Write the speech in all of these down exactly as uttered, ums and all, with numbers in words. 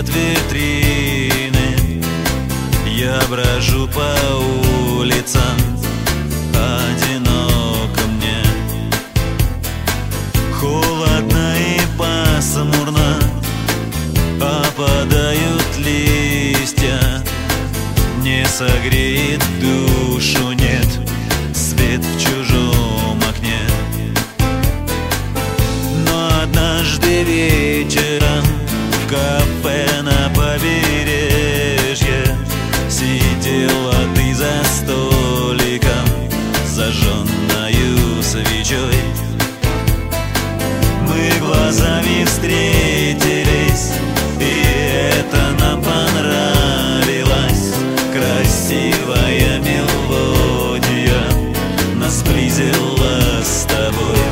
от витрины. Я брожу по улицам, одиноко мне. Холодно и пасмурно, опадают листья. Не согреет душу, нет, свет в чужом окне. Но однажды вечером в кафе на побережье сидела ты за столиком, зажженною свечой. Мы глазами встретились, и это нам понравилось. Красивая мелодия нас сблизила с тобой.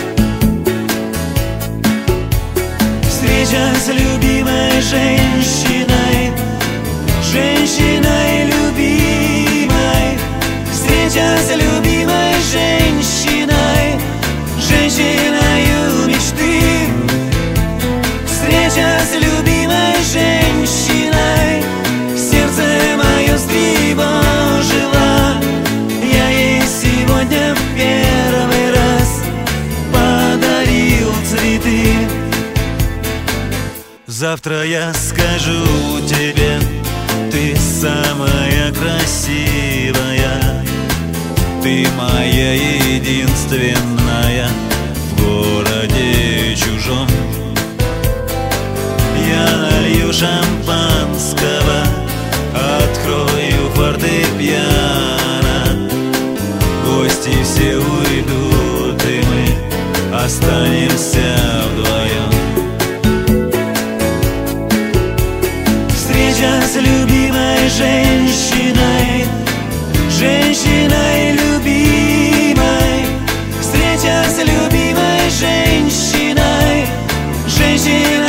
Встреча с любимой женщиной, женщиной любимой. Встреча с любимой женщиной, женщиною мечты. Встреча с любимой женщиной, сердце мое встревожило. Я ей сегодня в первый раз подарил цветы. Завтра я скажу тебе, ты самая красивая, ты моя единственная в городе чужом. Я налью шампанского, открою фортепиано. Гости все уйдут, и мы останемся вдвоем. Встреча с любимой женщиной, женщиной любимой. Встреча с любимой женщиной, женщиной